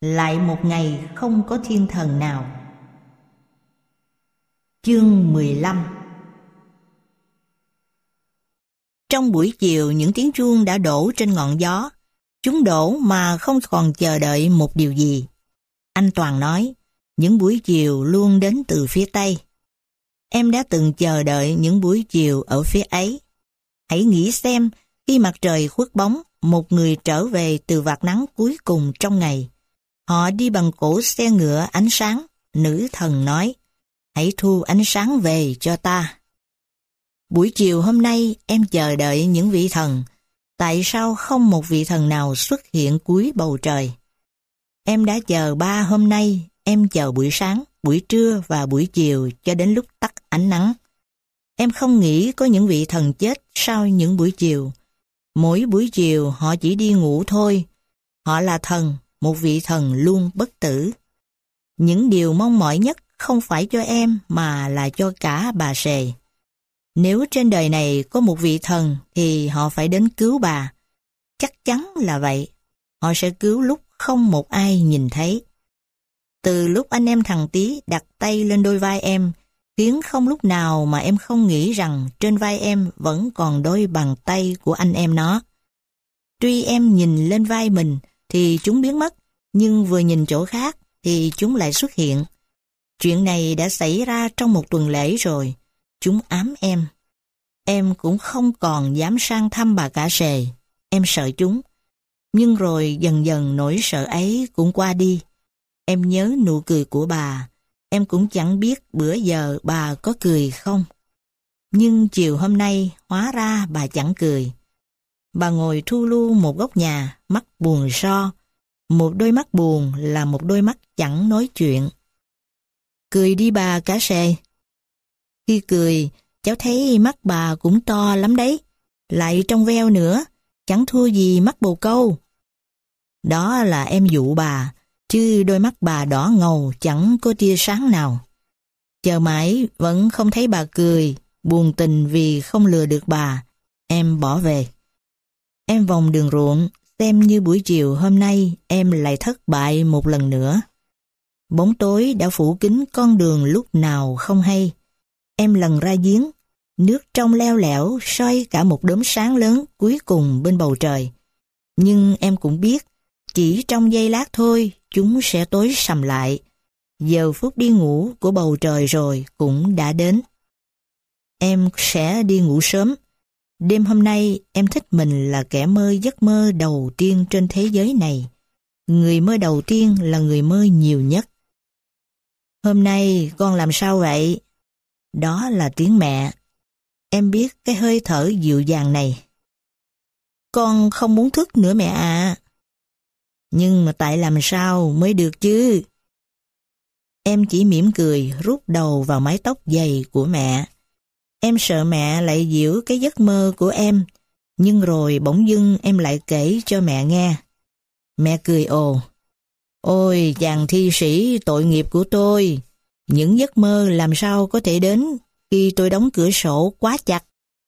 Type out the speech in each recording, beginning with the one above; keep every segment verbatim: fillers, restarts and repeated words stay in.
lại một ngày không có thiên thần nào. Chương mười lăm. Trong buổi chiều, những tiếng chuông đã đổ trên ngọn gió. Chúng đổ mà không còn chờ đợi một điều gì. Anh Toàn nói, những buổi chiều luôn đến từ phía Tây. Em đã từng chờ đợi những buổi chiều ở phía ấy. Hãy nghĩ xem, khi mặt trời khuất bóng, một người trở về từ vạt nắng cuối cùng trong ngày. Họ đi bằng cỗ xe ngựa ánh sáng. Nữ thần nói, hãy thu ánh sáng về cho ta. Buổi chiều hôm nay em chờ đợi những vị thần. Tại sao không một vị thần nào xuất hiện cuối bầu trời? Em đã chờ ba hôm nay, em chờ buổi sáng, buổi trưa và buổi chiều cho đến lúc tắt ánh nắng. Em không nghĩ có những vị thần chết sau những buổi chiều. Mỗi buổi chiều họ chỉ đi ngủ thôi. Họ là thần, một vị thần luôn bất tử. Những điều mong mỏi nhất không phải cho em mà là cho cả bà Sề. Nếu trên đời này có một vị thần thì họ phải đến cứu bà. Chắc chắn là vậy. Họ sẽ cứu lúc không một ai nhìn thấy. Từ lúc anh em thằng Tí đặt tay lên đôi vai em, khiến không lúc nào mà em không nghĩ rằng trên vai em vẫn còn đôi bàn tay của anh em nó. Tuy em nhìn lên vai mình thì chúng biến mất, nhưng vừa nhìn chỗ khác thì chúng lại xuất hiện. Chuyện này đã xảy ra trong một tuần lễ rồi. Chúng ám em. Em cũng không còn dám sang thăm bà cả Sề. Em sợ chúng. Nhưng rồi dần dần nỗi sợ ấy cũng qua đi. Em nhớ nụ cười của bà. Em cũng chẳng biết bữa giờ bà có cười không. Nhưng chiều hôm nay hóa ra bà chẳng cười. Bà ngồi thu lu một góc nhà, mắt buồn so. Một đôi mắt buồn là một đôi mắt chẳng nói chuyện. Cười đi bà cả Sề. Khi cười, cháu thấy mắt bà cũng to lắm đấy. Lại trong veo nữa, chẳng thua gì mắt bồ câu. Đó là em dụ bà, chứ đôi mắt bà đỏ ngầu chẳng có tia sáng nào. Chờ mãi vẫn không thấy bà cười, buồn tình vì không lừa được bà. Em bỏ về. Em vòng đường ruộng, xem như buổi chiều hôm nay em lại thất bại một lần nữa. Bóng tối đã phủ kín con đường lúc nào không hay. Em lần ra giếng, nước trong leo lẻo soi cả một đốm sáng lớn cuối cùng bên bầu trời. Nhưng em cũng biết, chỉ trong giây lát thôi chúng sẽ tối sầm lại. Giờ phút đi ngủ của bầu trời rồi cũng đã đến. Em sẽ đi ngủ sớm. Đêm hôm nay em thích mình là kẻ mơ giấc mơ đầu tiên trên thế giới này. Người mơ đầu tiên là người mơ nhiều nhất. Hôm nay con làm sao vậy? Đó là tiếng mẹ. Em biết cái hơi thở dịu dàng này. Con không muốn thức nữa mẹ ạ. Nhưng mà tại làm sao mới được chứ? Em chỉ mỉm cười rút đầu vào mái tóc dày của mẹ. Em sợ mẹ lại giễu cái giấc mơ của em. Nhưng rồi bỗng dưng em lại kể cho mẹ nghe. Mẹ cười ồ. Ôi chàng thi sĩ tội nghiệp của tôi. Những giấc mơ làm sao có thể đến khi tôi đóng cửa sổ quá chặt.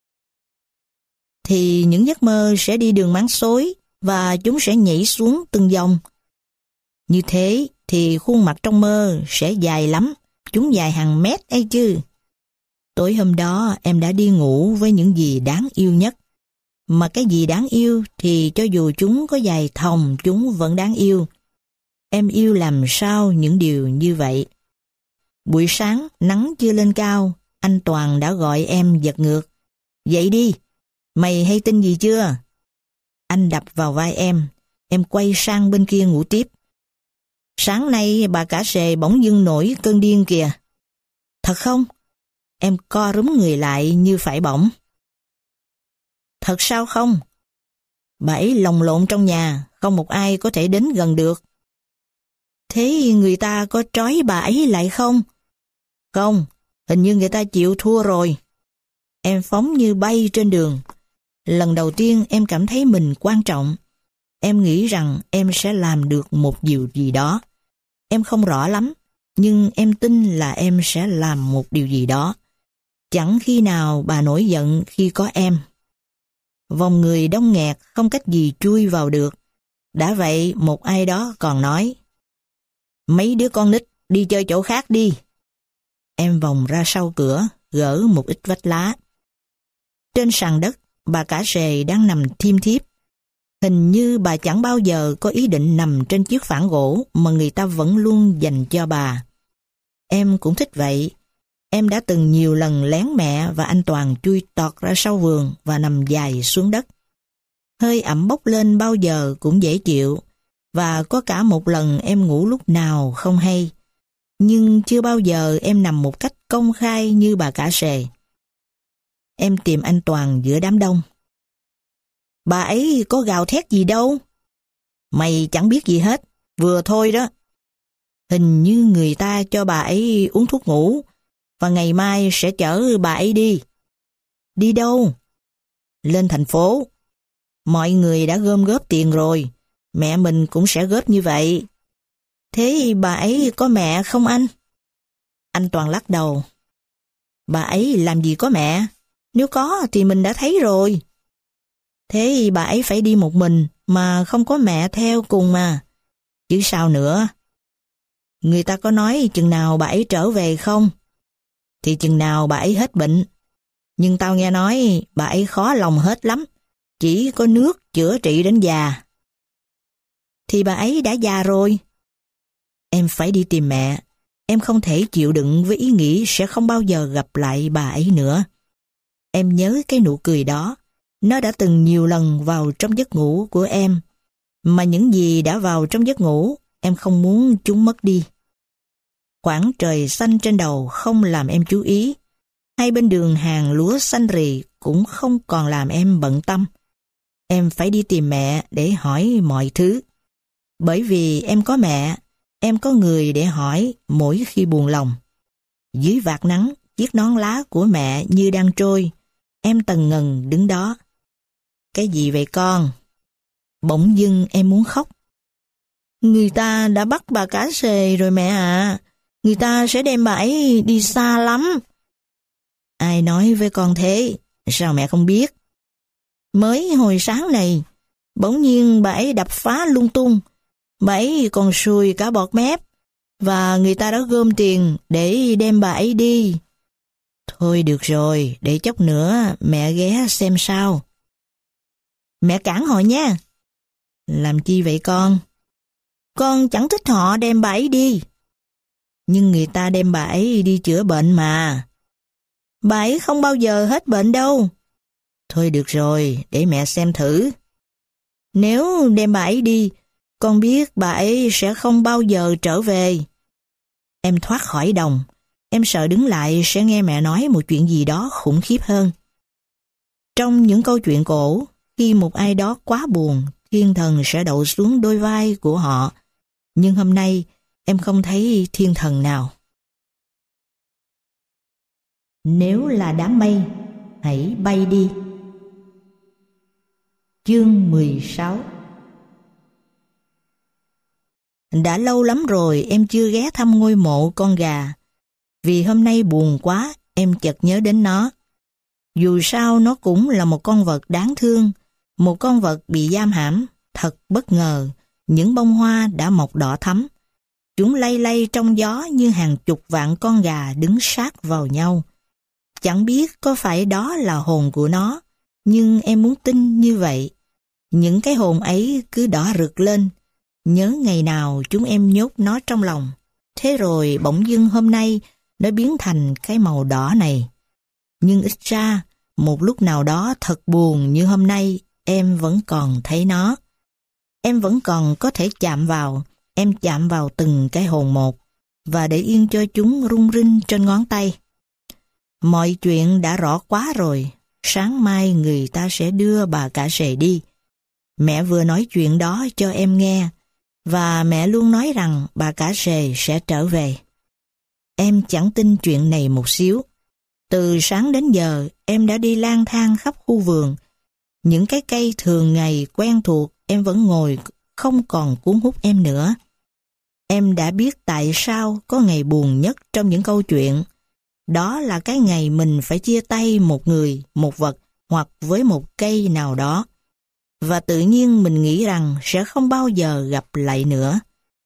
Thì những giấc mơ sẽ đi đường máng xối và chúng sẽ nhảy xuống từng dòng. Như thế thì khuôn mặt trong mơ sẽ dài lắm, chúng dài hàng mét ấy chứ. Tối hôm đó em đã đi ngủ với những gì đáng yêu nhất. Mà cái gì đáng yêu thì cho dù chúng có dài thòng chúng vẫn đáng yêu. Em yêu làm sao những điều như vậy. Buổi sáng nắng chưa lên cao, anh Toàn đã gọi em giật ngược. Dậy đi, mày hay tin gì chưa? Anh đập vào vai em, em quay sang bên kia ngủ tiếp. Sáng nay bà cả Sề bỗng dưng nổi cơn điên kìa. Thật không? Em co rúm người lại như phải bỏng. Thật sao không? Bà ấy lồng lộn trong nhà, không một ai có thể đến gần được. Thế người ta có trói bà ấy lại không? Không, hình như người ta chịu thua rồi. Em phóng như bay trên đường. Lần đầu tiên em cảm thấy mình quan trọng. Em nghĩ rằng em sẽ làm được một điều gì đó. Em không rõ lắm, nhưng em tin là em sẽ làm một điều gì đó. Chẳng khi nào bà nổi giận khi có em. Vòng người đông nghẹt không cách gì chui vào được. Đã vậy một ai đó còn nói, Mấy đứa con nít đi chơi chỗ khác đi. Em vòng ra sau cửa, gỡ một ít vách lá. Trên sàn đất, bà cả rề đang nằm thiêm thiếp. Hình như bà chẳng bao giờ có ý định nằm trên chiếc phản gỗ mà người ta vẫn luôn dành cho bà. Em cũng thích vậy. Em đã từng nhiều lần lén mẹ và anh Toàn chui tọt ra sau vườn và nằm dài xuống đất. Hơi ẩm bốc lên bao giờ cũng dễ chịu, và có cả một lần em ngủ lúc nào không hay. Nhưng chưa bao giờ em nằm một cách công khai như bà cả rề. Em tìm anh Toàn giữa đám đông. Bà ấy có gào thét gì đâu. Mày chẳng biết gì hết, vừa thôi đó. Hình như người ta cho bà ấy uống thuốc ngủ, và ngày mai sẽ chở bà ấy đi. Đi đâu? Lên thành phố. Mọi người đã gom góp tiền rồi, mẹ mình cũng sẽ góp như vậy. Thế bà ấy có mẹ không anh? Anh Toàn lắc đầu. Bà ấy làm gì có mẹ? Nếu có thì mình đã thấy rồi. Thế bà ấy phải đi một mình mà không có mẹ theo cùng mà. Chứ sao nữa? Người ta có nói chừng nào bà ấy trở về không? Thì chừng nào bà ấy hết bệnh. Nhưng tao nghe nói bà ấy khó lòng hết lắm. Chỉ có nước chữa trị đến già. Thì bà ấy đã già rồi. Em phải đi tìm mẹ. Em không thể chịu đựng với ý nghĩ sẽ không bao giờ gặp lại bà ấy nữa. Em nhớ cái nụ cười đó. Nó đã từng nhiều lần vào trong giấc ngủ của em. Mà những gì đã vào trong giấc ngủ, em không muốn chúng mất đi. Khoảng trời xanh trên đầu không làm em chú ý. Hai bên đường hàng lúa xanh rì cũng không còn làm em bận tâm. Em phải đi tìm mẹ để hỏi mọi thứ. Bởi vì em có mẹ, em có người để hỏi mỗi khi buồn lòng. Dưới vạt nắng, chiếc nón lá của mẹ như đang trôi. Em tần ngần đứng đó. Cái gì vậy con? Bỗng dưng em muốn khóc. Người ta đã bắt bà cả rề rồi mẹ ạ. À. Người ta sẽ đem bà ấy đi xa lắm. Ai nói với con thế? Sao mẹ không biết? Mới hồi sáng này, bỗng nhiên bà ấy đập phá lung tung. Bà ấy còn sùi cả bọt mép. Và người ta đã gom tiền để đem bà ấy đi. Thôi được rồi, để chốc nữa mẹ ghé xem sao. Mẹ cản họ nha. Làm chi vậy con? Con chẳng thích họ đem bà ấy đi. Nhưng người ta đem bà ấy đi chữa bệnh mà. Bà ấy không bao giờ hết bệnh đâu. Thôi được rồi, để mẹ xem thử. Nếu đem bà ấy đi, con biết bà ấy sẽ không bao giờ trở về. Em thoát khỏi đồng. Em sợ đứng lại sẽ nghe mẹ nói một chuyện gì đó khủng khiếp hơn. Trong những câu chuyện cổ, khi một ai đó quá buồn, thiên thần sẽ đậu xuống đôi vai của họ. Nhưng hôm nay, em không thấy thiên thần nào. Nếu là đám mây, hãy bay đi. Chương mười sáu. Đã lâu lắm rồi em chưa ghé thăm ngôi mộ con gà. Vì hôm nay buồn quá, em chợt nhớ đến nó. Dù sao nó cũng là một con vật đáng thương, một con vật bị giam hãm, thật bất ngờ. Những bông hoa đã mọc đỏ thắm. Chúng lay lay trong gió như hàng chục vạn con gà đứng sát vào nhau. Chẳng biết có phải đó là hồn của nó, nhưng em muốn tin như vậy. Những cái hồn ấy cứ đỏ rực lên. Nhớ ngày nào chúng em nhốt nó trong lòng. Thế rồi bỗng dưng hôm nay nó biến thành cái màu đỏ này. Nhưng ít ra, một lúc nào đó thật buồn như hôm nay, em vẫn còn thấy nó. Em vẫn còn có thể chạm vào, em chạm vào từng cái hồn một, và để yên cho chúng rung rinh trên ngón tay. Mọi chuyện đã rõ quá rồi, sáng mai người ta sẽ đưa bà cả rề đi. Mẹ vừa nói chuyện đó cho em nghe, và mẹ luôn nói rằng bà cả rề sẽ trở về. Em chẳng tin chuyện này một xíu. Từ sáng đến giờ, em đã đi lang thang khắp khu vườn. Những cái cây thường ngày quen thuộc, em vẫn ngồi không còn cuốn hút em nữa. Em đã biết tại sao có ngày buồn nhất trong những câu chuyện. Đó là cái ngày mình phải chia tay một người, một vật hoặc với một cây nào đó. Và tự nhiên mình nghĩ rằng sẽ không bao giờ gặp lại nữa.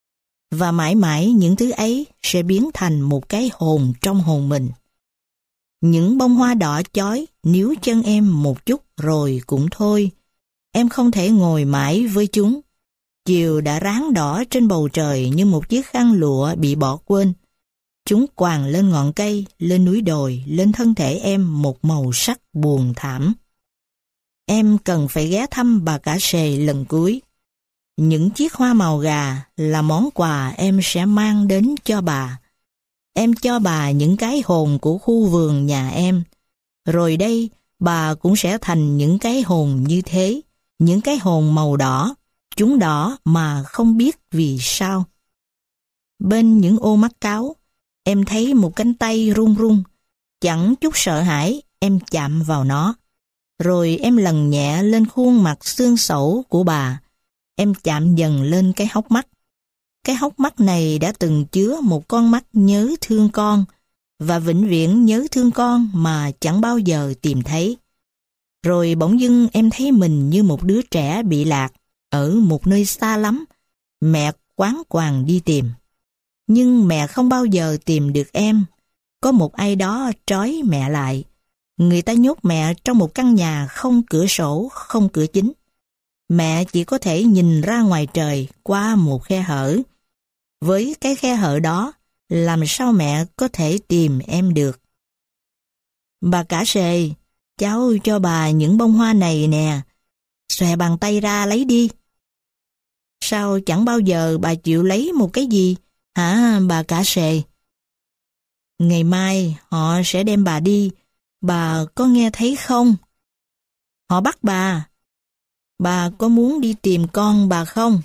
và mãi mãi những thứ ấy sẽ biến thành một cái hồn trong hồn mình. Những bông hoa đỏ chói níu chân em một chút rồi cũng thôi. Em không thể ngồi mãi với chúng. Chiều đã ráng đỏ trên bầu trời như một chiếc khăn lụa bị bỏ quên. Chúng quàng lên ngọn cây, lên núi đồi, lên thân thể em một màu sắc buồn thảm. Em cần phải ghé thăm bà cả sề lần cuối. Những chiếc hoa màu gà là món quà em sẽ mang đến cho bà. Em cho bà những cái hồn của khu vườn nhà em. Rồi đây, bà cũng sẽ thành những cái hồn như thế, những cái hồn màu đỏ. Chúng đỏ mà không biết vì sao. Bên những ô mắt cáo, em thấy một cánh tay run run. Chẳng chút sợ hãi, em chạm vào nó. Rồi em lần nhẹ lên khuôn mặt xương xẩu của bà. Em chạm dần lên cái hốc mắt. Cái hốc mắt này đã từng chứa một con mắt nhớ thương con, và vĩnh viễn nhớ thương con mà chẳng bao giờ tìm thấy. Rồi bỗng dưng em thấy mình như một đứa trẻ bị lạc, ở một nơi xa lắm. Mẹ quáng quàng đi tìm. Nhưng mẹ không bao giờ tìm được em. Có một ai đó trói mẹ lại. Người ta nhốt mẹ trong một căn nhà không cửa sổ, không cửa chính. Mẹ chỉ có thể nhìn ra ngoài trời qua một khe hở. Với cái khe hở đó, làm sao mẹ có thể tìm em được? Bà cả sề, cháu cho bà những bông hoa này nè. Xòe bàn tay ra lấy đi. Sao chẳng bao giờ bà chịu lấy một cái gì, hả bà cả sề? Ngày mai họ sẽ đem bà đi, bà có nghe thấy không? Họ bắt bà. Bà có muốn đi tìm con bà không?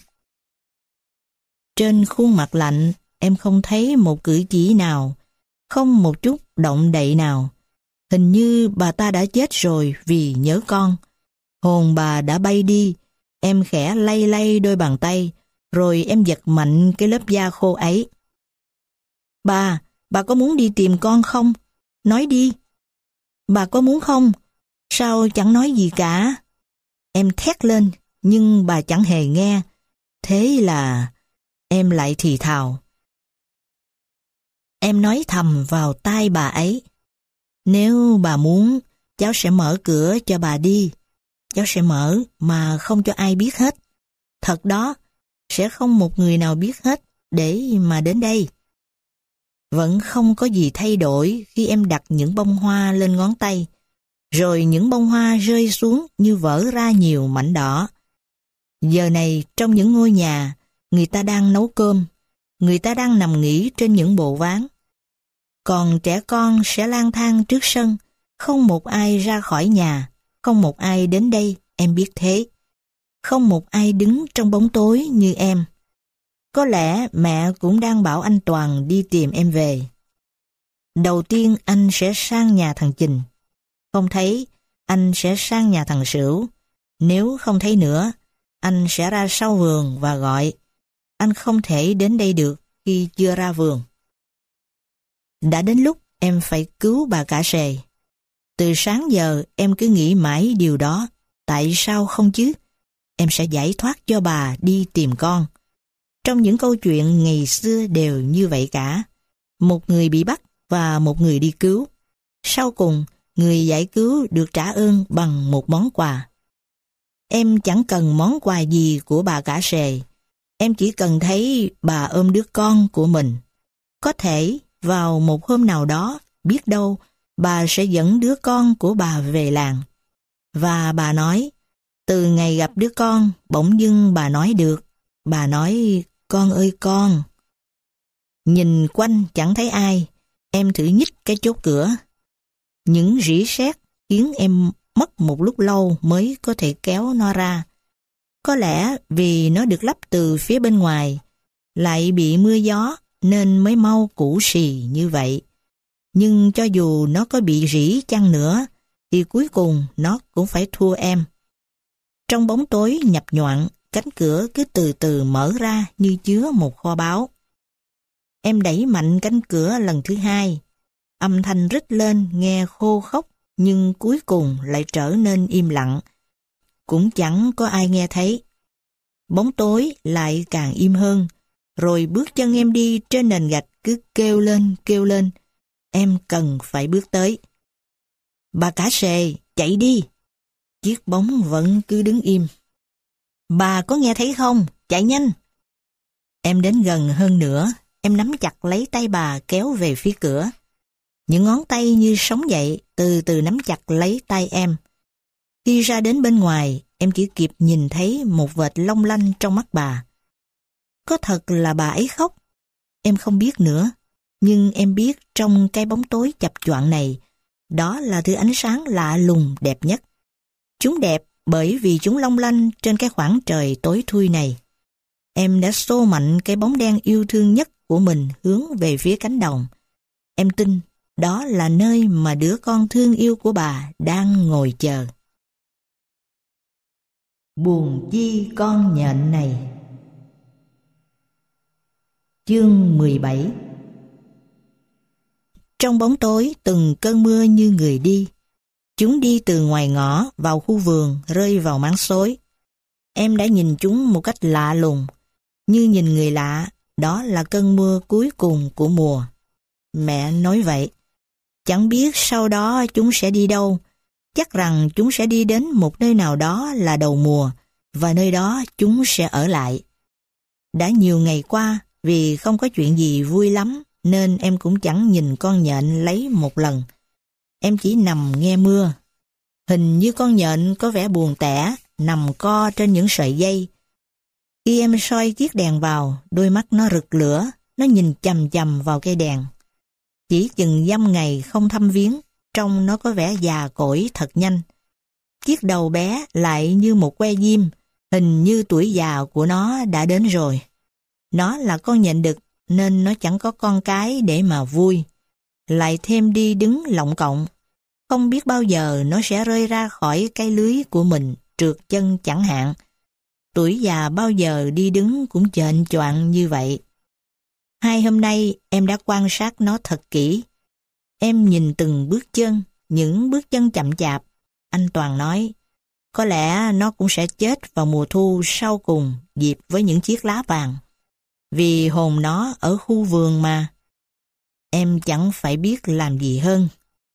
Trên khuôn mặt lạnh, em không thấy một cử chỉ nào, không một chút động đậy nào. Hình như bà ta đã chết rồi vì nhớ con. Hồn bà đã bay đi. Em khẽ lay lay đôi bàn tay, rồi em giật mạnh cái lớp da khô ấy. Bà, bà có muốn đi tìm con không? Nói đi. Bà có muốn không? Sao chẳng nói gì cả? Em thét lên, nhưng bà chẳng hề nghe. Thế là em lại thì thào. Em nói thầm vào tai bà ấy. Nếu bà muốn, cháu sẽ mở cửa cho bà đi. Cháu sẽ mở mà không cho ai biết hết. Thật đó, sẽ không một người nào biết hết để mà đến đây. Vẫn không có gì thay đổi khi em đặt những bông hoa lên ngón tay. Rồi những bông hoa rơi xuống như vỡ ra nhiều mảnh đỏ. Giờ này trong những ngôi nhà, người ta đang nấu cơm. Người ta đang nằm nghỉ trên những bộ ván. Còn trẻ con sẽ lang thang trước sân. Không một ai ra khỏi nhà. Không một ai đến đây, em biết thế. Không một ai đứng trong bóng tối như em. Có lẽ mẹ cũng đang bảo anh Toàn đi tìm em về. Đầu tiên anh sẽ sang nhà thằng Trình. Không thấy, anh sẽ sang nhà thằng Sửu. Nếu không thấy nữa, anh sẽ ra sau vườn và gọi. Anh không thể đến đây được khi chưa ra vườn. Đã đến lúc em phải cứu bà cả sề. Từ sáng giờ em cứ nghĩ mãi điều đó. Tại sao không chứ? Em sẽ giải thoát cho bà đi tìm con. Trong những câu chuyện ngày xưa đều như vậy cả. Một người bị bắt và một người đi cứu. Sau cùng, người giải cứu được trả ơn bằng một món quà. Em chẳng cần món quà gì của bà cả sề. Em chỉ cần thấy bà ôm đứa con của mình. Có thể vào một hôm nào đó, biết đâu, bà sẽ dẫn đứa con của bà về làng. Và bà nói, từ ngày gặp đứa con, bỗng dưng bà nói được. Bà nói, con ơi con. Nhìn quanh chẳng thấy ai, em thử nhích cái chốt cửa. Những rỉ sét khiến em mất một lúc lâu mới có thể kéo nó ra. Có lẽ vì nó được lắp từ phía bên ngoài, lại bị mưa gió nên mới mau cũ xì như vậy. Nhưng cho dù nó có bị rỉ chăng nữa, thì cuối cùng nó cũng phải thua em. Trong bóng tối nhập nhoạng, cánh cửa cứ từ từ mở ra như chứa một kho báu. Em đẩy mạnh cánh cửa lần thứ hai. Âm thanh rít lên nghe khô khốc, nhưng cuối cùng lại trở nên im lặng. Cũng chẳng có ai nghe thấy. Bóng tối lại càng im hơn. rồi bước chân em đi trên nền gạch cứ kêu lên, kêu lên. Em cần phải bước tới. Bà cả sề, chạy đi. Chiếc bóng vẫn cứ đứng im. Bà có nghe thấy không? Chạy nhanh. Em đến gần hơn nữa, em nắm chặt lấy tay bà kéo về phía cửa. Những ngón tay như sống dậy, từ từ nắm chặt lấy tay em. Khi ra đến bên ngoài, em chỉ kịp nhìn thấy một vệt long lanh trong mắt bà. Có thật là bà ấy khóc? Em không biết nữa, nhưng em biết trong cái bóng tối chập choạng này, đó là thứ ánh sáng lạ lùng đẹp nhất. Chúng đẹp bởi vì chúng long lanh trên cái khoảng trời tối thui này. Em đã xô mạnh cái bóng đen yêu thương nhất của mình hướng về phía cánh đồng. Em tin đó là nơi mà đứa con thương yêu của bà đang ngồi chờ. Buồn chi con nhện này. Chương mười bảy. Trong bóng tối từng cơn mưa như người đi. Chúng đi từ ngoài ngõ vào khu vườn rơi vào máng xối. Em đã nhìn chúng một cách lạ lùng. Như nhìn người lạ, đó là cơn mưa cuối cùng của mùa. Mẹ nói vậy. Chẳng biết sau đó chúng sẽ đi đâu. Chắc rằng chúng sẽ đi đến một nơi nào đó là đầu mùa, và nơi đó chúng sẽ ở lại. Đã nhiều ngày qua, vì không có chuyện gì vui lắm, nên em cũng chẳng nhìn con nhện lấy một lần. Em chỉ nằm nghe mưa. Hình như con nhện có vẻ buồn tẻ, nằm co trên những sợi dây. Khi em soi chiếc đèn vào, đôi mắt nó rực lửa, nó nhìn chằm chằm vào cây đèn. Chỉ chừng dăm ngày không thăm viếng, trông nó có vẻ già cỗi thật nhanh. Chiếc đầu bé lại như một que diêm, hình như tuổi già của nó đã đến rồi. Nó là con nhện đực nên nó chẳng có con cái để mà vui. Lại thêm đi đứng lọng cộng. Không biết bao giờ nó sẽ rơi ra khỏi cái lưới của mình, trượt chân chẳng hạn. Tuổi già bao giờ đi đứng cũng chệnh choạng như vậy. Hai hôm nay em đã quan sát nó thật kỹ. Em nhìn từng bước chân, những bước chân chậm chạp. Anh Toàn nói, có lẽ nó cũng sẽ chết vào mùa thu sau cùng dịp với những chiếc lá vàng. Vì hồn nó ở khu vườn mà. Em chẳng phải biết làm gì hơn.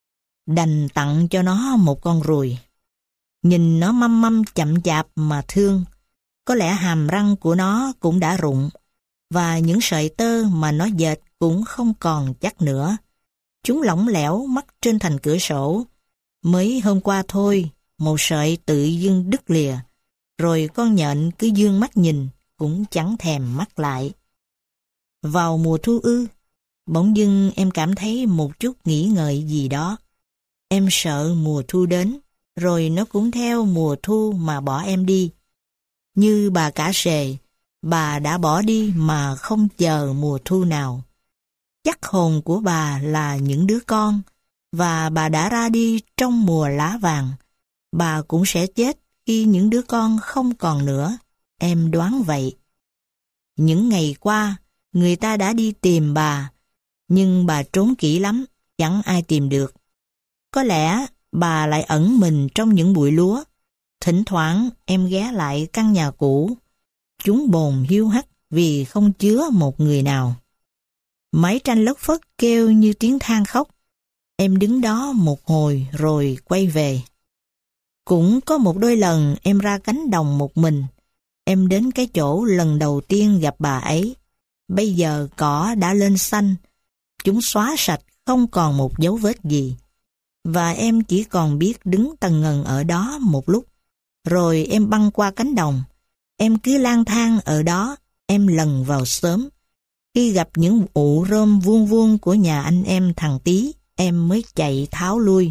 Đành tặng cho nó một con ruồi. Nhìn nó măm măm chậm chạp mà thương. Có lẽ hàm răng của nó cũng đã rụng. Và những sợi tơ mà nó dệt cũng không còn chắc nữa. Chúng lỏng lẻo mắc trên thành cửa sổ. Mới hôm qua thôi, một sợi tự dưng đứt lìa. Rồi con nhện cứ dương mắt nhìn, cũng chẳng thèm mắt lại. Vào mùa thu ư, bỗng dưng em cảm thấy một chút nghĩ ngợi gì đó. Em sợ mùa thu đến, rồi nó cũng theo mùa thu mà bỏ em đi. Như bà cả sề, bà đã bỏ đi mà không chờ mùa thu nào. Chắc hồn của bà là những đứa con, và bà đã ra đi trong mùa lá vàng. Bà cũng sẽ chết khi những đứa con không còn nữa, em đoán vậy. Những ngày qua, người ta đã đi tìm bà, nhưng bà trốn kỹ lắm, chẳng ai tìm được. Có lẽ bà lại ẩn mình trong những bụi lúa. Thỉnh thoảng em ghé lại căn nhà cũ. Chúng bồn hiu hắt vì không chứa một người nào. Máy tranh lất phất kêu như tiếng than khóc. Em đứng đó một hồi rồi quay về. Cũng có một đôi lần em ra cánh đồng một mình. Em đến cái chỗ lần đầu tiên gặp bà ấy. Bây giờ cỏ đã lên xanh. Chúng xóa sạch không còn một dấu vết gì. Và em chỉ còn biết đứng tần ngần ở đó một lúc. Rồi em băng qua cánh đồng. Em cứ lang thang ở đó. Em lần vào xóm. Khi gặp những ụ rơm vuông vuông của nhà anh em thằng Tí, em mới chạy tháo lui.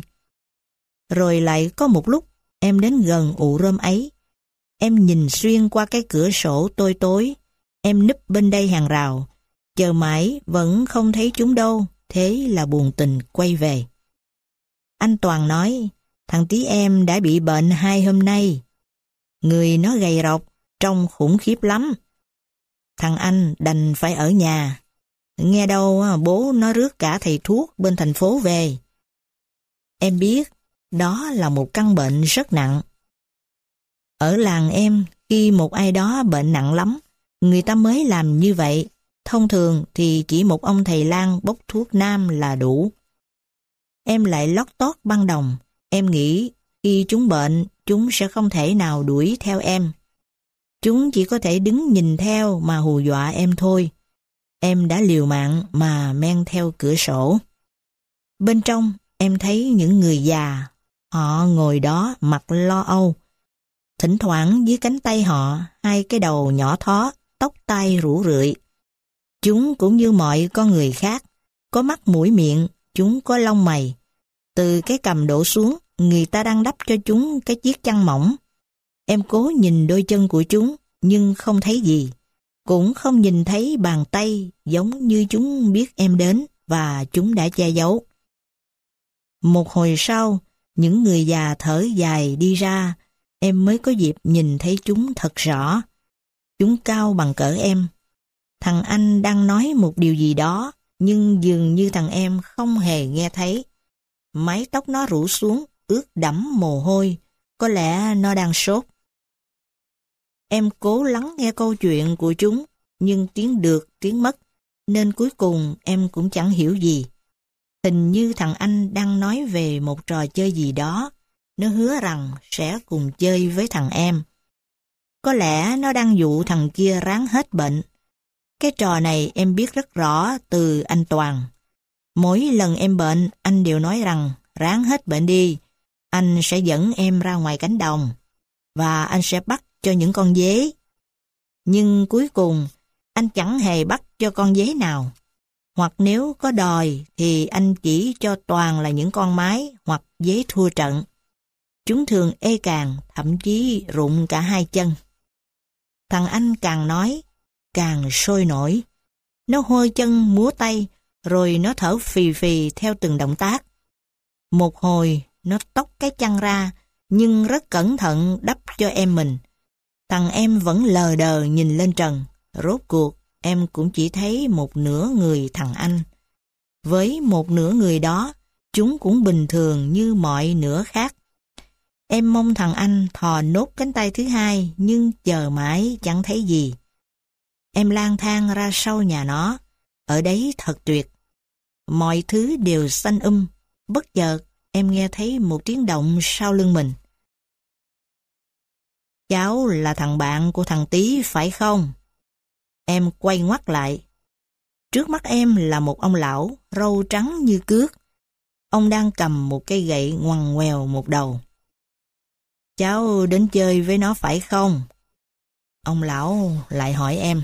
Rồi lại có một lúc, em đến gần ụ rơm ấy. Em nhìn xuyên qua cái cửa sổ tối tối. Em núp bên đây hàng rào. Chờ mãi vẫn không thấy chúng đâu. Thế là buồn tình quay về. Anh Toàn nói, thằng Tí em đã bị bệnh hai hôm nay. Người nó gầy rộc, trông khủng khiếp lắm. Thằng anh đành phải ở nhà. Nghe đâu bố nó rước cả thầy thuốc bên thành phố về. Em biết, đó là một căn bệnh rất nặng. Ở làng em, khi một ai đó bệnh nặng lắm, người ta mới làm như vậy, Thông thường thì chỉ một ông thầy lang bốc thuốc nam là đủ. Em lại lót tót băng đồng. Em nghĩ khi chúng bệnh, chúng sẽ không thể nào đuổi theo em. Chúng chỉ có thể đứng nhìn theo mà hù dọa em thôi. Em đã liều mạng mà men theo cửa sổ. Bên trong, em thấy những người già. Họ ngồi đó mặt lo âu. Thỉnh thoảng dưới cánh tay họ, hai cái đầu nhỏ thó, tóc tai rủ rượi. Chúng cũng như mọi con người khác, có mắt mũi miệng, chúng có lông mày. Từ cái cằm đổ xuống, người ta đang đắp cho chúng cái chiếc chăn mỏng. Em cố nhìn đôi chân của chúng, nhưng không thấy gì. Cũng không nhìn thấy bàn tay, giống như chúng biết em đến và chúng đã che giấu. Một hồi sau, những người già thở dài đi ra, em mới có dịp nhìn thấy chúng thật rõ. Chúng cao bằng cỡ em. Thằng anh đang nói một điều gì đó, nhưng dường như thằng em không hề nghe thấy. Mái tóc nó rủ xuống, ướt đẫm mồ hôi, có lẽ nó đang sốt. Em cố lắng nghe câu chuyện của chúng, nhưng tiếng được, tiếng mất, nên cuối cùng em cũng chẳng hiểu gì. Hình như thằng anh đang nói về một trò chơi gì đó, nó hứa rằng sẽ cùng chơi với thằng em. Có lẽ nó đang dụ thằng kia ráng hết bệnh. Cái trò này em biết rất rõ từ anh Toàn. Mỗi lần em bệnh, anh đều nói rằng ráng hết bệnh đi, anh sẽ dẫn em ra ngoài cánh đồng, và anh sẽ bắt cho những con dế. Nhưng cuối cùng, anh chẳng hề bắt cho con dế nào. Hoặc nếu có đòi, thì anh chỉ cho toàn là những con mái hoặc dế thua trận. Chúng thường ê càng, thậm chí rụng cả hai chân. Thằng anh càng nói, càng sôi nổi. Nó hôi chân múa tay, rồi nó thở phì phì theo từng động tác. Một hồi, nó tóc cái chăn ra, nhưng rất cẩn thận đắp cho em mình. Thằng em vẫn lờ đờ nhìn lên trần. Rốt cuộc, em cũng chỉ thấy một nửa người thằng anh. Với một nửa người đó, chúng cũng bình thường như mọi nửa khác. Em mong thằng anh thò nốt cánh tay thứ hai, nhưng chờ mãi chẳng thấy gì. Em lang thang ra sau nhà nó, ở đấy thật tuyệt. Mọi thứ đều xanh um, bất chợt em nghe thấy một tiếng động sau lưng mình. Cháu là thằng bạn của thằng Tí phải không? Em quay ngoắt lại. Trước mắt em là một ông lão, râu trắng như cước. Ông đang cầm một cây gậy ngoằn ngoèo một đầu. Cháu đến chơi với nó phải không? Ông lão lại hỏi em.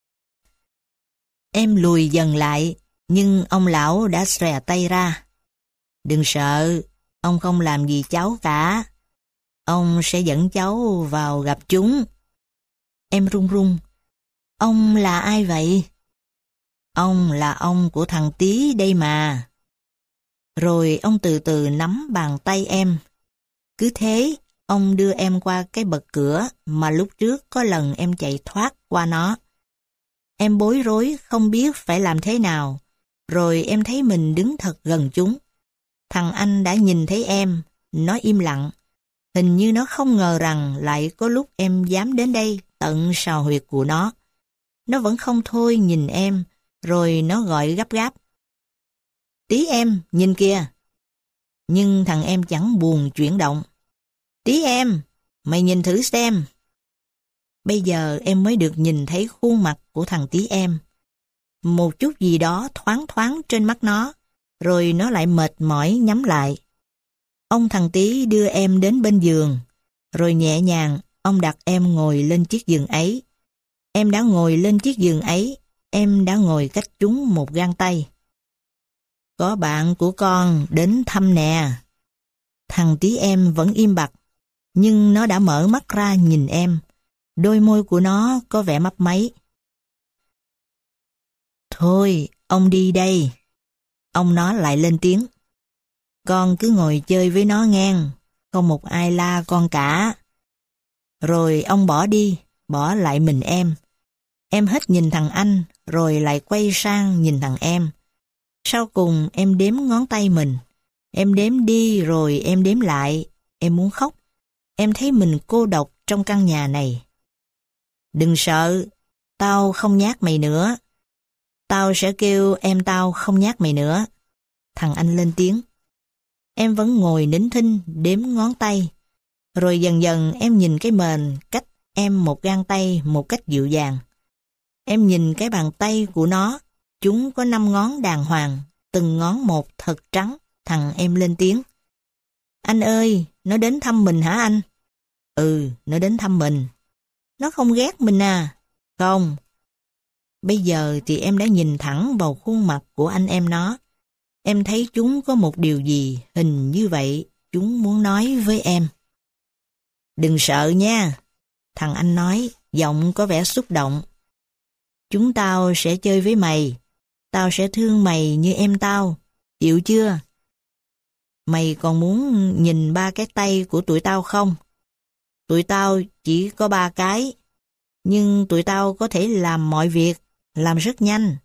Em lùi dần lại, nhưng ông lão đã xòe tay ra. Đừng sợ, ông không làm gì cháu cả. Ông sẽ dẫn cháu vào gặp chúng. Em run run. Ông là ai vậy? Ông là ông của thằng Tí đây mà. Rồi ông từ từ nắm bàn tay em. Cứ thế, ông đưa em qua cái bậc cửa mà lúc trước có lần em chạy thoát qua nó. Em bối rối không biết phải làm thế nào. Rồi em thấy mình đứng thật gần chúng. Thằng anh đã nhìn thấy em, nó im lặng. Hình như nó không ngờ rằng lại có lúc em dám đến đây tận sào huyệt của nó. Nó vẫn không thôi nhìn em, rồi nó gọi gấp gáp. Tí em, nhìn kìa. Nhưng thằng em chẳng buồn chuyển động. Tí em, mày nhìn thử xem. Bây giờ em mới được nhìn thấy khuôn mặt của thằng Tí em. Một chút gì đó thoáng thoáng trên mắt nó, rồi nó lại mệt mỏi nhắm lại. Ông thằng Tí đưa em đến bên giường, rồi nhẹ nhàng ông đặt em ngồi lên chiếc giường ấy. Em đã ngồi lên chiếc giường ấy, em đã ngồi cách chúng một gang tay. Có bạn của con đến thăm nè. Thằng Tí em vẫn im bặt, nhưng nó đã mở mắt ra nhìn em. Đôi môi của nó có vẻ mấp máy. Thôi, ông đi đây. Ông nó lại lên tiếng. Con cứ ngồi chơi với nó ngang, không một ai la con cả. Rồi ông bỏ đi, bỏ lại mình em. Em hết nhìn thằng anh, rồi lại quay sang nhìn thằng em. Sau cùng em đếm ngón tay mình. Em đếm đi rồi em đếm lại. Em muốn khóc. Em thấy mình cô độc trong căn nhà này. Đừng sợ, tao không nhát mày nữa. Tao sẽ kêu em tao không nhát mày nữa. Thằng anh lên tiếng. Em vẫn ngồi nín thinh đếm ngón tay. Rồi dần dần em nhìn cái mền cách em một gang tay một cách dịu dàng. Em nhìn cái bàn tay của nó, chúng có năm ngón đàng hoàng, từng ngón một thật trắng. Thằng em lên tiếng. Anh ơi, nó đến thăm mình hả anh? Ừ, nó đến thăm mình. Nó không ghét mình à? Không. Bây giờ thì em đã nhìn thẳng vào khuôn mặt của anh em nó. Em thấy chúng có một điều gì hình như vậy chúng muốn nói với em. Đừng sợ nha. Thằng anh nói, giọng có vẻ xúc động. Chúng tao sẽ chơi với mày. Tao sẽ thương mày như em tao. Chịu chưa? Mày còn muốn nhìn ba cái tay của tụi tao không? Tụi tao chỉ có ba cái. Nhưng tụi tao có thể làm mọi việc, làm rất nhanh.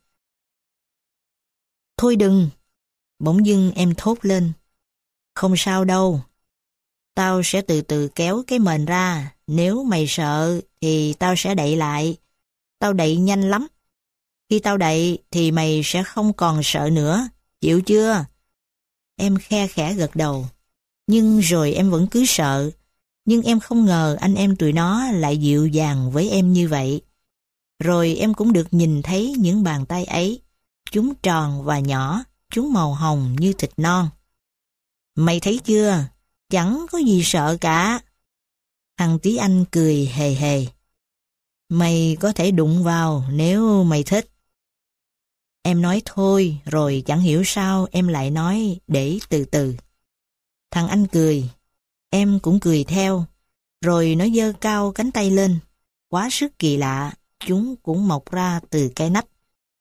Thôi đừng. Bỗng dưng em thốt lên. Không sao đâu. Tao sẽ từ từ kéo cái mền ra. Nếu mày sợ thì tao sẽ đậy lại. Tao đậy nhanh lắm. Khi tao đậy thì mày sẽ không còn sợ nữa. Chịu chưa? Em khe khẽ gật đầu. Nhưng rồi em vẫn cứ sợ. Nhưng em không ngờ anh em tụi nó lại dịu dàng với em như vậy. Rồi em cũng được nhìn thấy những bàn tay ấy. Chúng tròn và nhỏ. Chúng màu hồng như thịt non. Mày thấy chưa? Chẳng có gì sợ cả. Thằng tí anh cười hề hề. Mày có thể đụng vào nếu mày thích. Em nói thôi, rồi chẳng hiểu sao em lại nói để từ từ. Thằng anh cười. Em cũng cười theo. Rồi nó giơ cao cánh tay lên. Quá sức kỳ lạ, chúng cũng mọc ra từ cái nách.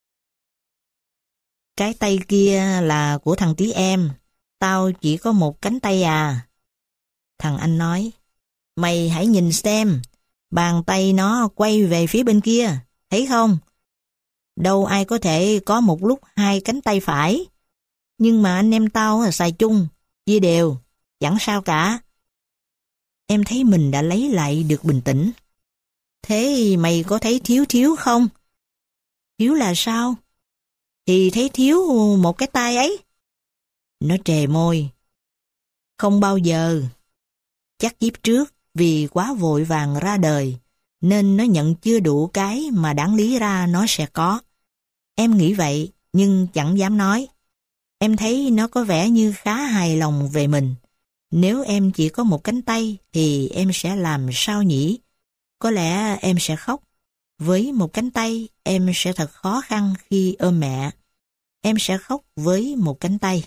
Cái tay kia là của thằng tí em. Tao chỉ có một cánh tay à. Thằng anh nói. Mày hãy nhìn xem. Bàn tay nó quay về phía bên kia. Thấy không? Đâu ai có thể có một lúc hai cánh tay phải. Nhưng mà anh em tao xài chung, chia đều. Chẳng sao cả. Em thấy mình đã lấy lại được bình tĩnh. Thế mày có thấy thiếu thiếu không? Thiếu là sao? Thì thấy thiếu một cái tay ấy. Nó trề môi. Không bao giờ. Chắc kiếp trước vì quá vội vàng ra đời nên nó nhận chưa đủ cái mà đáng lý ra nó sẽ có. Em nghĩ vậy nhưng chẳng dám nói. Em thấy nó có vẻ như khá hài lòng về mình. Nếu em chỉ có một cánh tay thì em sẽ làm sao nhỉ? Có lẽ em sẽ khóc. Với một cánh tay em sẽ thật khó khăn khi ôm mẹ. Em sẽ khóc với một cánh tay.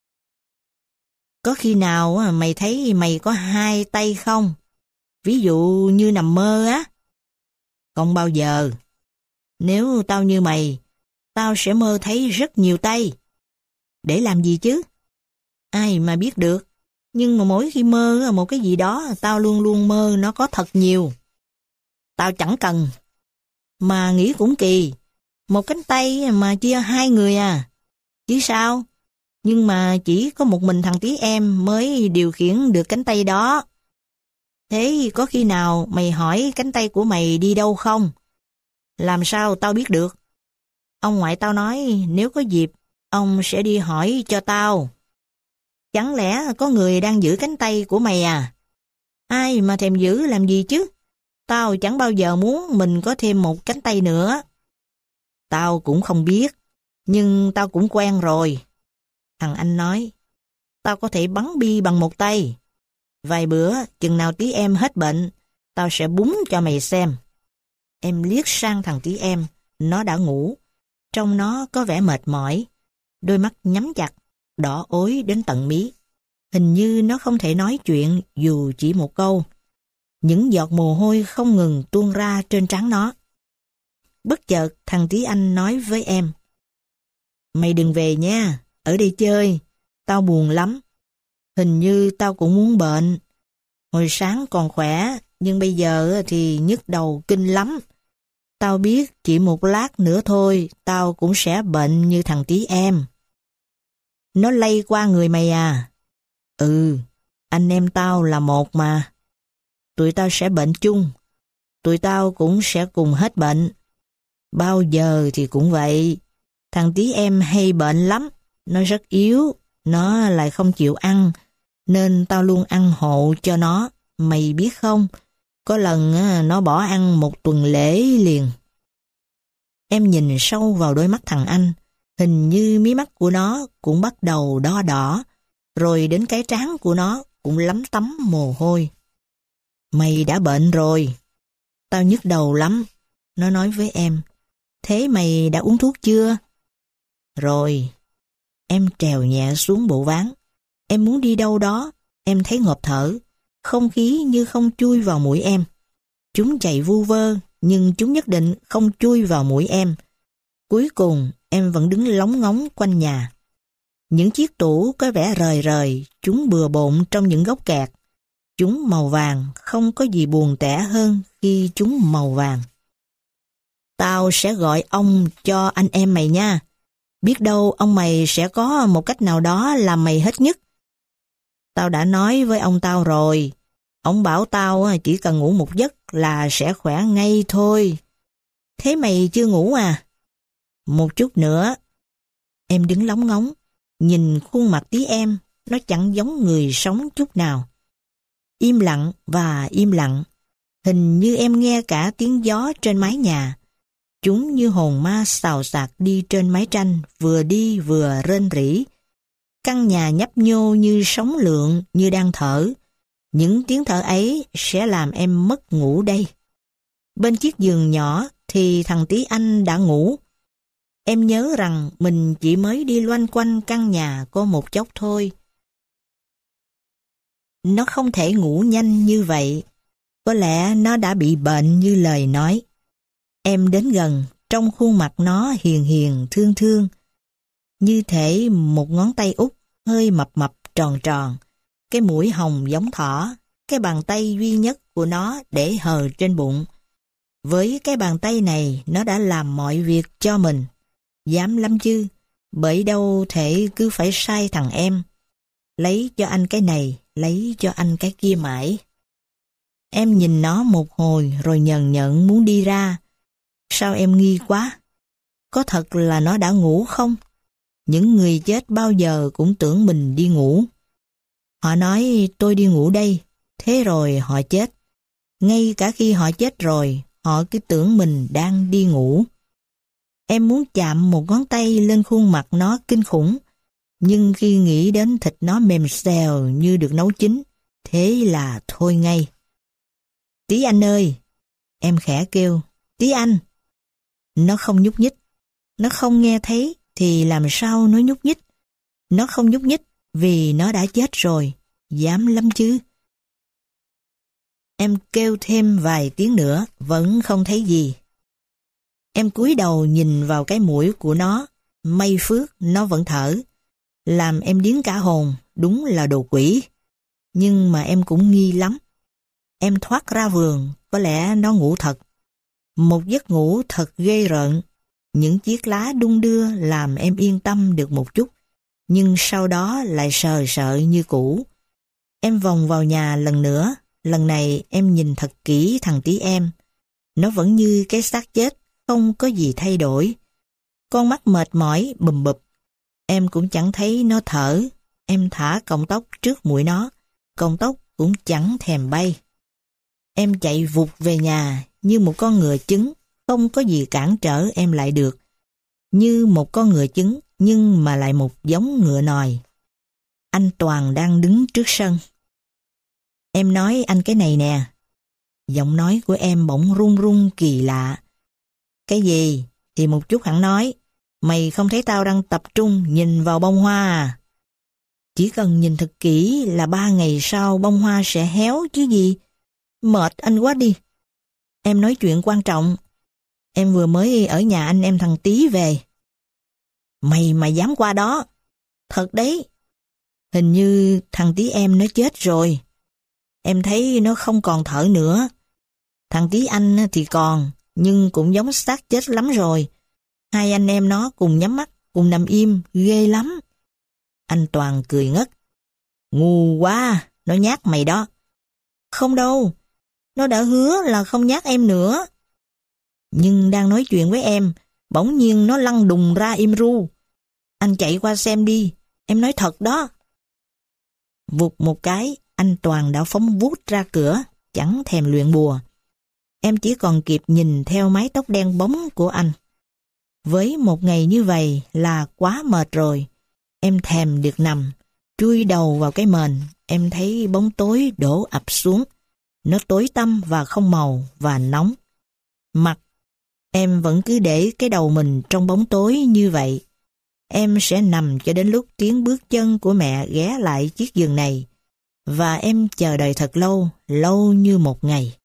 Có khi nào mày thấy mày có hai tay không? Ví dụ như nằm mơ á. Không bao giờ. Nếu tao như mày, tao sẽ mơ thấy rất nhiều tay. Để làm gì chứ? Ai mà biết được. Nhưng mà mỗi khi mơ một cái gì đó, tao luôn luôn mơ nó có thật nhiều. Tao chẳng cần. Mà nghĩ cũng kỳ. Một cánh tay mà chia hai người à. Chứ sao? Nhưng mà chỉ có một mình thằng tí em mới điều khiển được cánh tay đó. Thế có khi nào mày hỏi cánh tay của mày đi đâu không? Làm sao tao biết được? Ông ngoại tao nói nếu có dịp, ông sẽ đi hỏi cho tao. Chẳng lẽ có người đang giữ cánh tay của mày à? Ai mà thèm giữ làm gì chứ? Tao chẳng bao giờ muốn mình có thêm một cánh tay nữa. Tao cũng không biết, nhưng tao cũng quen rồi. Thằng anh nói, tao có thể bắn bi bằng một tay. Vài bữa, chừng nào tí em hết bệnh, tao sẽ búng cho mày xem. Em liếc sang thằng tí em, nó đã ngủ. Trông nó có vẻ mệt mỏi, đôi mắt nhắm chặt, đỏ ối đến tận mí. Hình như nó không thể nói chuyện dù chỉ một câu. Những giọt mồ hôi không ngừng tuôn ra trên trán nó. Bất chợt thằng tí anh nói với em, mày đừng về nha, ở đây chơi, tao buồn lắm. Hình như tao cũng muốn bệnh. Hồi sáng còn khỏe, nhưng bây giờ thì nhức đầu kinh lắm. Tao biết chỉ một lát nữa thôi, tao cũng sẽ bệnh như thằng tí em. Nó lây qua người mày à? Ừ, anh em tao là một mà. Tụi tao sẽ bệnh chung. Tụi tao cũng sẽ cùng hết bệnh. Bao giờ thì cũng vậy. thằng tí em hay bệnh lắm, nó rất yếu, nó lại không chịu ăn, nên tao luôn ăn hộ cho nó, mày biết không? Có lần nó bỏ ăn một tuần lễ liền. Em nhìn sâu vào đôi mắt thằng anh, hình như mí mắt của nó cũng bắt đầu đỏ đỏ, rồi đến cái trán của nó cũng lấm tấm mồ hôi. Mày đã bệnh rồi. Tao nhức đầu lắm. Nó nói với em. Thế mày đã uống thuốc chưa? Rồi. Em trèo nhẹ xuống bộ ván. Em muốn đi đâu đó. Em thấy ngộp thở. Không khí như không chui vào mũi em. Chúng chạy vu vơ, nhưng chúng nhất định không chui vào mũi em. Cuối cùng, em vẫn đứng lóng ngóng quanh nhà. Những chiếc tủ có vẻ rời rời, chúng bừa bộn trong những góc kẹt. Chúng màu vàng, không có gì buồn tẻ hơn khi chúng màu vàng. Tao sẽ gọi ông cho anh em mày nha. Biết đâu ông mày sẽ có một cách nào đó làm mày hết nhất. Tao đã nói với ông tao rồi. Ông bảo tao chỉ cần ngủ một giấc là sẽ khỏe ngay thôi. Thế mày chưa ngủ à? Một chút nữa. Em đứng lóng ngóng, nhìn khuôn mặt tí em, nó chẳng giống người sống chút nào. Im lặng và im lặng, hình như em nghe cả tiếng gió trên mái nhà. Chúng như hồn ma xào xạc đi trên mái tranh, vừa đi vừa rên rỉ. Căn nhà nhấp nhô như sóng lượn, như đang thở. Những tiếng thở ấy sẽ làm em mất ngủ đây. Bên chiếc giường nhỏ thì thằng tí anh đã ngủ. Em nhớ rằng mình chỉ mới đi loanh quanh căn nhà có một chốc thôi. Nó không thể ngủ nhanh như vậy. Có lẽ nó đã bị bệnh như lời nói. Em đến gần, trong khuôn mặt nó hiền hiền, thương thương. Như thể một ngón tay út, hơi mập mập, tròn tròn. Cái mũi hồng giống thỏ. Cái bàn tay duy nhất của nó để hờ trên bụng. Với cái bàn tay này, nó đã làm mọi việc cho mình. Dám lắm chứ, bởi đâu thể cứ phải sai thằng em. Lấy cho anh cái này, lấy cho anh cái kia mãi. Em nhìn nó một hồi rồi nhờn nhợn muốn đi ra. Sao em nghi quá? Có thật là nó đã ngủ không? Những người chết bao giờ cũng tưởng mình đi ngủ. Họ nói tôi đi ngủ đây, thế rồi họ chết. Ngay cả khi họ chết rồi, họ cứ tưởng mình đang đi ngủ. Em muốn chạm một ngón tay lên khuôn mặt nó kinh khủng, nhưng khi nghĩ đến thịt nó mềm xèo như được nấu chín, thế là thôi ngay. Tí anh ơi! Em khẽ kêu, Tí anh! Nó không nhúc nhích. Nó không nghe thấy thì làm sao nó nhúc nhích? Nó không nhúc nhích vì nó đã chết rồi. Dám lắm chứ. Em kêu thêm vài tiếng nữa, vẫn không thấy gì. Em cúi đầu nhìn vào cái mũi của nó, may phước nó vẫn thở. Làm em điếng cả hồn, đúng là đồ quỷ. Nhưng mà em cũng nghi lắm. Em thoát ra vườn, có lẽ nó ngủ thật. Một giấc ngủ thật ghê rợn. Những chiếc lá đung đưa làm em yên tâm được một chút, nhưng sau đó lại sờ sợ như cũ. Em vòng vào nhà lần nữa, lần này em nhìn thật kỹ thằng tí em. Nó vẫn như cái xác chết, không có gì thay đổi. Con mắt mệt mỏi bùm bụp. Em cũng chẳng thấy nó thở. Em thả cọng tóc trước mũi nó, cọng tóc cũng chẳng thèm bay. Em chạy vụt về nhà như một con ngựa trứng, không có gì cản trở em lại được. Như một con ngựa trứng, nhưng mà lại một giống ngựa nòi. Anh Toàn đang đứng trước sân. Em nói anh cái này nè. Giọng nói của em bỗng run run kỳ lạ. Cái gì? Thì một chút hẳn nói. Mày không thấy tao đang tập trung nhìn vào bông hoa à? Chỉ cần nhìn thật kỹ là ba ngày sau bông hoa sẽ héo chứ gì. Mệt anh quá đi. Em nói chuyện quan trọng. Em vừa mới ở nhà anh em thằng Tí về. Mày mà dám qua đó. Thật đấy. Hình như thằng Tí em nó chết rồi. Em thấy nó không còn thở nữa. Thằng Tí anh thì còn, nhưng cũng giống xác chết lắm rồi. Hai anh em nó cùng nhắm mắt, cùng nằm im, ghê lắm. Anh Toàn cười ngất. Ngu quá, nó nhát mày đó. Không đâu, nó đã hứa là không nhát em nữa. Nhưng đang nói chuyện với em, Bỗng nhiên nó lăn đùng ra im ru. Anh chạy qua xem đi, em nói thật đó. Vụt một cái, anh Toàn đã phóng vút ra cửa, chẳng thèm luyện bùa. Em chỉ còn kịp nhìn theo mái tóc đen bóng của anh. Với một ngày như vậy là quá mệt rồi. Em thèm được nằm, chui đầu vào cái mền, em thấy bóng tối đổ ập xuống. Nó tối tăm và không màu và nóng. Mặt, em vẫn cứ để cái đầu mình trong bóng tối như vậy. Em sẽ nằm cho đến lúc tiếng bước chân của mẹ ghé lại chiếc giường này. Và em chờ đợi thật lâu, lâu như một ngày.